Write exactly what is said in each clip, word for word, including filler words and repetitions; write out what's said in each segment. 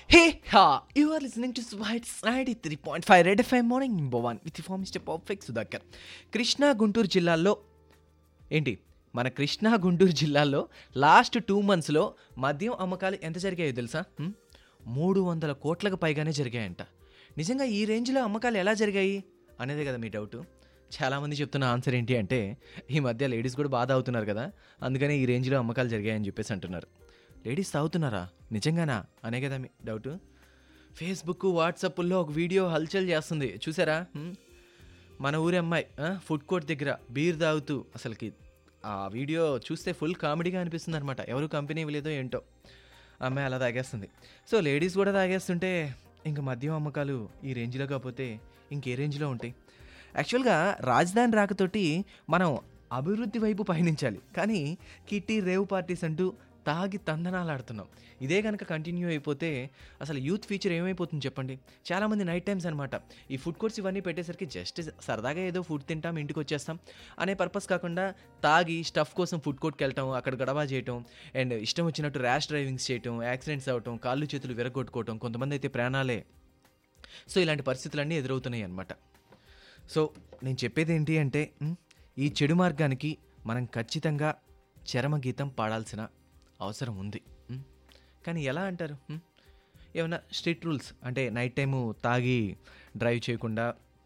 Hey, ha! You are listening to Swites ninety-three point five Red F M Morning Number one with the form Mister Perfect Sudhakar. Krishna Guntur జిల్లాల్లో ఏంటి మన కృష్ణా గుంటూరు జిల్లాల్లో last two మంత్స్లో మద్యం అమ్మకాలు ఎంత జరిగాయో తెలుసా? హ్మ్? మూడు వందల కోట్లకు పైగానే జరిగాయంట. నిజంగా ఈ రేంజ్లో అమ్మకాలు ఎలా జరిగాయి అనేదే కదా మీ డౌట్. చాలామంది చెప్తున్న ఆన్సర్ ఏంటి అంటే, ఈ మధ్య లేడీస్ కూడా బాగా అవుతున్నారు కదా, అందుకనే ఈ రేంజ్లో అమ్మకాలు జరిగాయని చెప్పేసి అంటున్నారు. లేడీస్ తాగుతున్నారా నిజంగానా అనే కదా మీ డౌట్. ఫేస్బుక్ వాట్సాప్లో ఒక వీడియో హల్చల్ చేస్తుంది చూసారా? హ్మ్? మన ఊరి అమ్మాయి ఫుడ్ కోర్ట్ దగ్గర బీర్ తాగుతూ, అసలుకి ఆ వీడియో చూస్తే ఫుల్ కామెడీగా అనిపిస్తుంది అనమాట. ఎవరు కంపెనీ ఇవ్వలేదో ఏంటో అమ్మాయి అలా తాగేస్తుంది. సో లేడీస్ కూడా తాగేస్తుంటే ఇంకా మద్యం అమ్మకాలు ఈ రేంజ్లో కాకపోతే ఇంకే రేంజ్లో ఉంటాయి. యాక్చువల్గా రాజధాని రాకతోటి మనం అభివృద్ధి వైపు పయనించాలి, కానీ కిట్టి రేవ్ పార్టీస్ అంటూ తాగి తందనాలు ఆడుతున్నాం. ఇదే కనుక కంటిన్యూ అయిపోతే అసలు యూత్ ఫ్యూచర్ ఏమైపోతుంది చెప్పండి. చాలామంది నైట్ టైమ్స్ అనమాట ఈ ఫుడ్ కోర్ట్స్ ఇవన్నీ పెట్టేసరికి జస్ట్ సరదాగా ఏదో ఫుడ్ తింటాం ఇంటికి వచ్చేస్తాం అనే పర్పస్ కాకుండా తాగి స్టఫ్ కోసం ఫుడ్ కోర్ట్కి వెళ్ళటం, అక్కడ గడవా చేయటం, అండ్ ఇష్టం వచ్చినట్టు ర్యాష్ డ్రైవింగ్స్ చేయటం, యాక్సిడెంట్స్ అవ్వటం, కాళ్ళు చేతులు విరగొట్టుకోవటం, కొంతమంది అయితే ప్రాణాలే. సో ఇలాంటి పరిస్థితులన్నీ ఎదురవుతున్నాయి అన్నమాట. సో నేను చెప్పేది ఏంటి అంటే, ఈ చెడు మార్గానికి మనం ఖచ్చితంగా చరమగీతం పాడాల్సిన అవసరం ఉంది. కానీ ఎలా అంటారు? ఏమైనా స్ట్రిక్ట్ రూల్స్ అంటే నైట్ టైము తాగి డ్రైవ్ చేయకుండా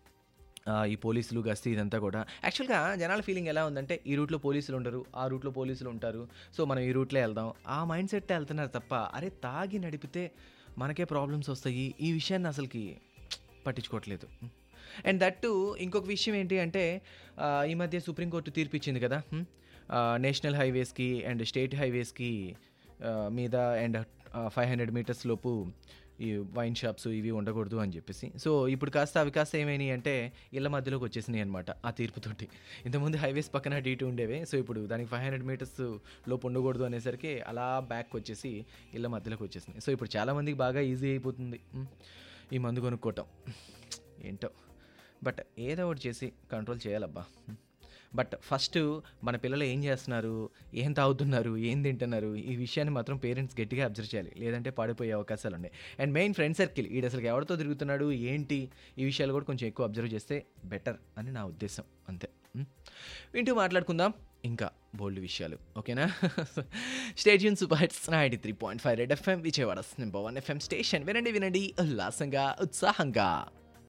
ఈ పోలీసులు గస్తీ ఇదంతా కూడా. యాక్చువల్గా జనాల ఫీలింగ్ ఎలా ఉందంటే, ఈ రూట్లో పోలీసులు ఉండరు, ఆ రూట్లో పోలీసులు ఉంటారు, సో మనం ఈ రూట్లో వెళ్దాం, ఆ మైండ్ సెట్ వెళ్తున్నారు తప్ప, అరే తాగి నడిపితే మనకే ప్రాబ్లమ్స్ వస్తాయి ఈ విషయాన్ని అసలుకి పట్టించుకోవట్లేదు. అండ్ దట్టు ఇంకొక విషయం ఏంటి అంటే, ఈ మధ్య సుప్రీంకోర్టు తీర్పు ఇచ్చింది కదా, నేషనల్ హైవేస్కి అండ్ స్టేట్ హైవేస్కి మీద అండ్ ఫైవ్ హండ్రెడ్ మీటర్స్ లోపు ఈ వైన్ షాప్స్ ఇవి ఉండకూడదు అని చెప్పేసి. సో ఇప్పుడు కాస్త అవి కాస్త ఏమైనాయి అంటే ఇళ్ళ మధ్యలోకి వచ్చేసినాయి అనమాట ఆ తీర్పుతోటి. ఇంతకుముందు హైవేస్ పక్కన డీటు ఉండేవి, సో ఇప్పుడు దానికి ఫైవ్ హండ్రెడ్ మీటర్స్ లోపు ఉండకూడదు అనేసరికి అలా బ్యాక్ వచ్చేసి ఇళ్ళ మధ్యలోకి వచ్చేసినాయి. సో ఇప్పుడు చాలామందికి బాగా ఈజీ అయిపోతుంది ఈ మందు కొనుక్కోవటం. ఏంటో బట్ ఏదో ఒకటి చేసి కంట్రోల్ చేయాలబ్బా. బట్ ఫస్ట్ మన పిల్లలు ఏం చేస్తున్నారు, ఏం తాగుతున్నారు, ఏం తింటున్నారు, ఈ విషయాన్ని మాత్రం పేరెంట్స్ గట్టిగా అబ్జర్వ్ చేయాలి, లేదంటే పడిపోయే అవకాశాలు ఉన్నాయి. అండ్ మెయిన్ ఫ్రెండ్ సర్కిల్, ఈడు అసలు ఎవరితో తిరుగుతున్నాడు ఏంటి, ఈ విషయాలు కూడా కొంచెం ఎక్కువ అబ్జర్వ్ చేస్తే బెటర్ అని నా ఉద్దేశం. అంతే. వింటూ మాట్లాడుకుందాం ఇంకా బోల్డ్ విషయాలు, ఓకేనా? Stay tune super hits ninety three point five red FM, Vijayawada number one FM station. వినండి వినండి ఉల్లాసంగా ఉత్సాహంగా.